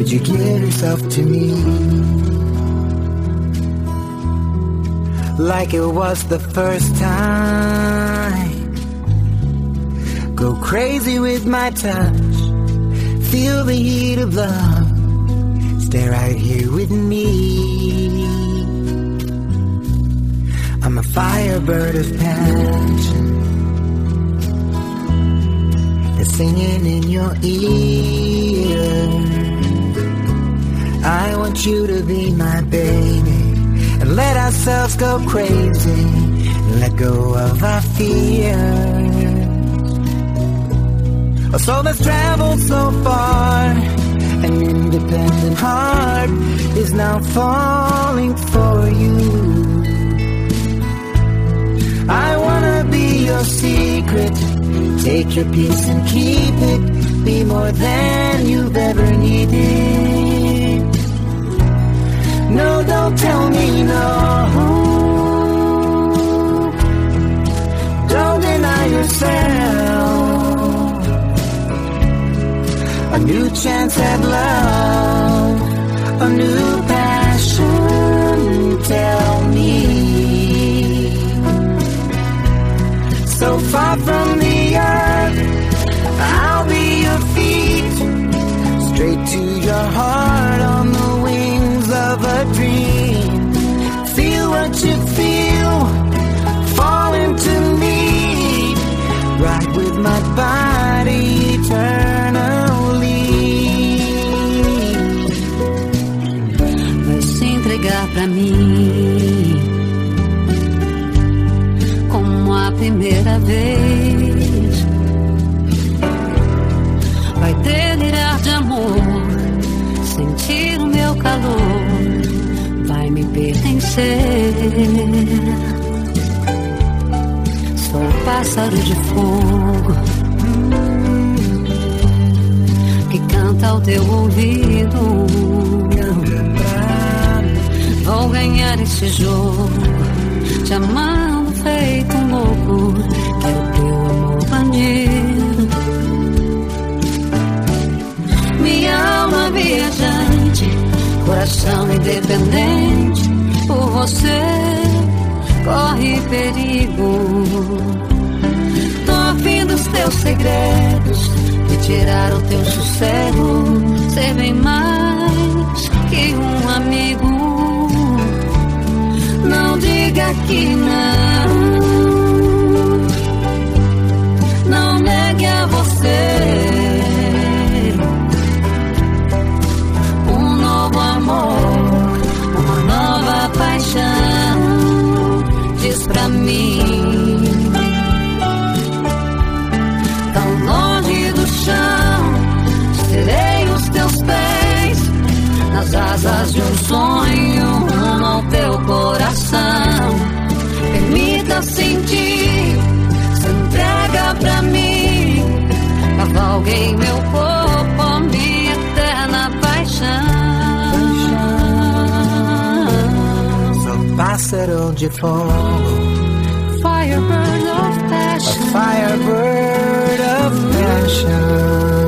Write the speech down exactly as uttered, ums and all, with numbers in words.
Would you give yourself to me? Like it was the first time. Go crazy with my touch. Feel the heat of love. Stay right here with me. I'm a firebird of passion. It's singing in your ear. I want you to be my baby. And let ourselves go crazy. Let go of our fears. A soul that's traveled so far. An independent heart is now falling for you. I wanna be your secret. Take your peace and keep it. Be more than you've ever needed. No, don't tell me no. Don't deny yourself. A new chance at love. A new passion. Tell me. So far from the earth, I'll be your feet. Straight to your heart on the wings of a dream. Feel what you feel, fall into me. Ride with my body eternally. Vai se entregar pra mim como a primeira vez. Vai delirar de amor, sentir o meu calor, vai me pertencer. Sou pássaro de fogo que canta ao teu ouvido. Vou ganhar esse jogo, te amando feito um louco. Quero teu amor bandido. Minha alma viajante, coração independente. Por você corre perigo. Tô afim dos teus segredos, de tirar o teu sossego. Ser bem mais que um amigo. Não diga que não. Não negue a você um novo amor, uma nova paixão. Diz pra mim, tão longe do chão, serei os teus pés, nas asas de um sonho, rumo ao teu coração. Permita sentir, se entrega pra mim, cavalguei meu corpo, minha eterna paixão. Sou pássaro de fogo, Firebird of passion. a firebird of passion.